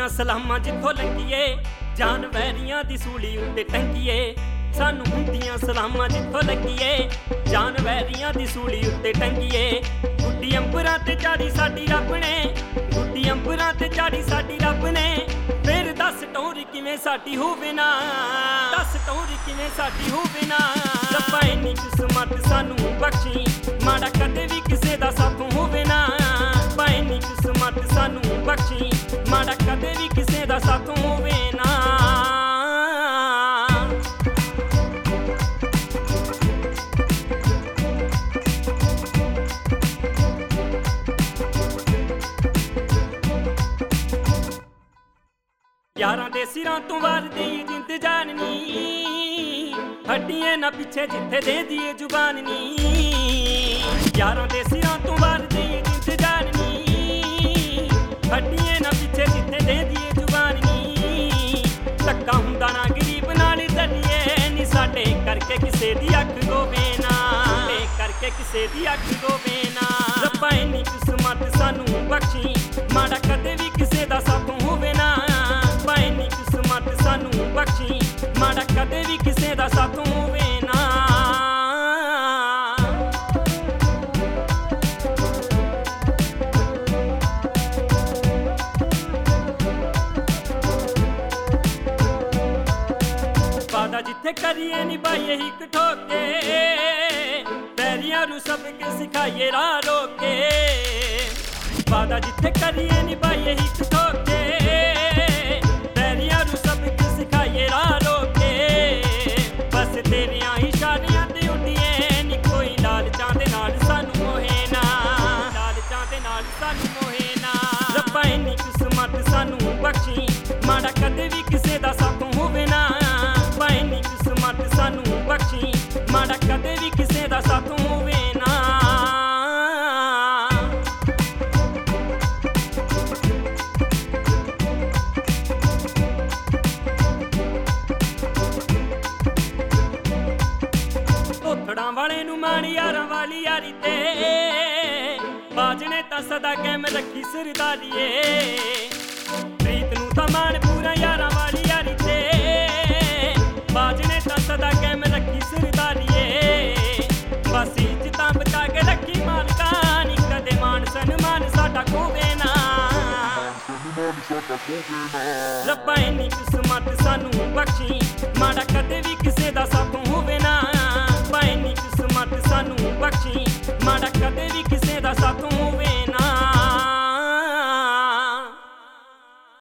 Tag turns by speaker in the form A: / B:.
A: ਹੁੰਦੀਆਂ ਸਲਾਮਾਂ ਜਿੱਥੋਂ ਲੰਘੀਏ, ਜਾਨ ਵੈਰੀਆਂ ਦੀ ਸੂਲੀ ਉੱਤੇ ਟੰਗੀਏ। ਸਾਨੂੰ ਹੁੰਦੀਆਂ ਸਲਾਮਾਂ ਜਿੱਥੋਂ ਲੰਘੀਏ, ਜਾਨ ਵੈਰੀਆਂ ਦੀ ਸੂਲੀ ਉੱਤੇ ਟੰਗੀਏ। ਗੁੱਡੀ ਅੰਬਰਾਂ ਤੇ ਚਾੜੀ ਸਾਡੀ ਰੱਬ ਨੇ, ਗੁੱਡੀ ਅੰਬਰਾਂ ਤੇ ਚਾੜੀ ਸਾਡੀ ਰੱਬ ਨੇ। ਫਿਰ ਦੱਸ ਟੋਰੀ ਕਿਵੇਂ ਸਾਡੀ ਹੋਵੇ ਨਾ, ਦੱਸ ਟੋਰੀ ਕਿਵੇਂ ਸਾਡੀ ਹੋਵੇ ਨਾ। ਰੱਬਾ ਇੰਨੀ ਕਿਸਮਤ ਸਾਨੂੰ ਬਖਸ਼ੀ, ਮਾੜਾ ਕਦੇ ਵੀ ਕਿਸੇ ਦਾ ਸਾਥੋਂ ਹੋਵੇ ਨਾ। ਰੱਬਾ ਇੰਨੀ ਕਿਸਮਤ ਸਾਨੂੰ ਬਖਸ਼ੀ, ਮਾੜਾ ਕਦੇ ਵੀ ਕਿਸੇ ਦਾ ਸਾਥੋਂ ਹੋਵੇ ਨਾ। यारां दे सिरां तों वारदी जिंद जान नी, हड्डियां ना पिछे जिथे दे दिए जुबान नी। यारां दे सिरां तों वारदी जिंद जान नी, हड्डियां ना पिछे जिथे दे दिए जुबान नी। धक्का हुंदा ना गरीब नाल दरिए नी, साडे करके किसे दी अख गोवे ना, करके किसे दी अख गोवे ना। रब्बा इन्नी किस्मत सानू बख्शी, माड़ा कदे भी किसे दा साथों होवे ना। ਇੰਨੀ ਕਿਸਮਤ ਸਾਨੂੰ ਬਖਸ਼ੀ, ਮਾੜਾ ਕਦੇ ਵੀ ਕਿਸੇ ਦਾ ਸਾਥੋਂ ਹੋਵੇ ਨਾ। ਵਾਦਾ ਜਿੱਥੇ ਕਰੀਏ ਨਿਭਾਈਏ ਹੀ ਠੋਕੇ, ਪੈਰੀਆਂ ਨੂੰ ਸਬਕ ਸਿਖਾਈਏ ਰਾਹ ਰੋਕੇ। ਵਾਦਾ ਜਿੱਥੇ ਕਰੀਏ ਨਿਭਾਈਏ ਹੀ ਠੋਕੇ, ਰਾਹ ਰੋਕੇ। ਬਸ ਤੇਰੀਆਂ ਇਸ਼ਾਰਿਆਂ ਤੇ ਉੱਡੀਏ ਨੀ, ਕੋਈ ਲਾਲਚਾਂ ਦੇ ਨਾਲ ਸਾਨੂੰ ਮੋਹੇ ਨਾ, ਲਾਲਚਾਂ ਦੇ ਨਾਲ ਸਾਨੂੰ ਮੋਹੇ ਨਾ। ਰੱਬਾ ਇੰਨੀ ਕਿਸਮਤ ਸਾਨੂੰ ਬਖਸ਼ੀ, ਮਾੜਾ ਕਦੇ ਵੀ ਕਿਸੇ ਦਾ ਸਾਥੋਂ ਹੋਵੇ ਨਾ। ਰੱਬਾ ਇੰਨੀ ਕਿਸਮਤ ਸਾਨੂੰ ਬਖਸ਼ੀ, ਮਾੜਾ ਕਦੇ ਵੀ ਕਿਸੇ ਦਾ ਸਾਥੋਂ ਹੋਵੇ ਨਾ। ਵਾਲੇ ਨੂੰ ਮਾਣ ਯਾਰਾਂ ਵਾਲੀ ਯਾਰੀ ਤੇ, ਬਾਜਣੇ ਤਾਂ ਸਦਾ ਕਾਇਮ ਰੱਖੀ ਸਰਦਾਰੀਏ। ਪ੍ਰੀਤ ਨੂੰ ਤਾਂ ਮਾਣ ਪੂਰਾ ਯਾਰਾਂ ਵਾਲੀ ਯਾਰੀ ਤੇ, ਬਾਜਣੇ ਤਾਂ ਸਦਾ ਕਾਇਮ ਰੱਖੀ ਸਰਦਾਰੀਏ। ਬਸ ਇੱਜ਼ਤਾਂ ਬਚਾ ਕੇ ਰੱਖੀ ਮਾਲਕਾਂ ਨੀ, ਕਦੇ ਮਾਣ ਸਨਮਾਨ ਸਾਡਾ ਖੋਵੇ ਨਾ। ਰੱਬਾ ਇੰਨੀ ਕਿਸਮਤ ਸਾਨੂੰ ਬਖਸ਼ੀ, ਮਾੜਾ